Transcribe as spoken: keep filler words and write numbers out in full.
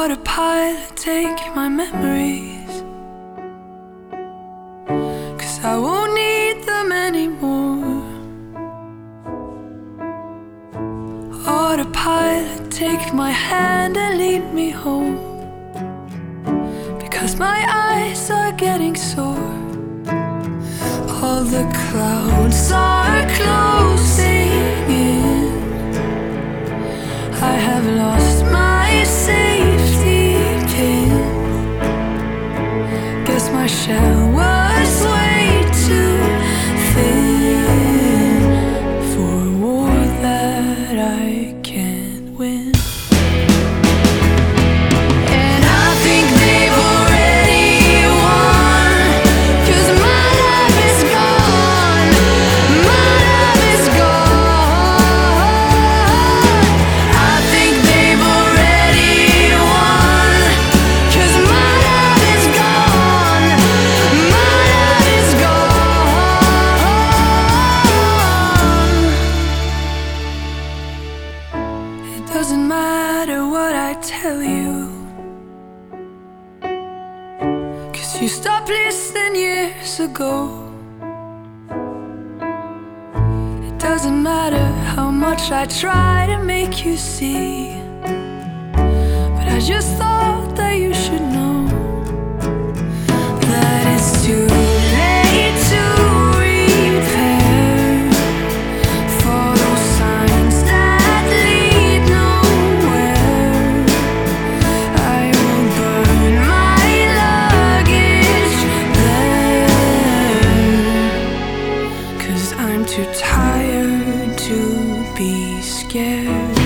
Autopilot, take my memories, 'cause I won't need them anymore. Autopilot, take my hand and lead me home, because my eyes are getting sore. All the clouds are closing in. I have lost my safety pin. Guess my shell was way too thin for a war that I can't win. And I think they've already won, 'cause my love is gone, my love is gone. I think they've already won, 'cause my love is gone, my love is gone. It doesn't matter what I tell you, 'cause you stopped listening years ago. It doesn't matter how much I try to make you see, but I just thought that you should know that it's too late to repair. Follow signs that lead nowhere. I will burn my luggage there, 'cause I'm too tired to be scared.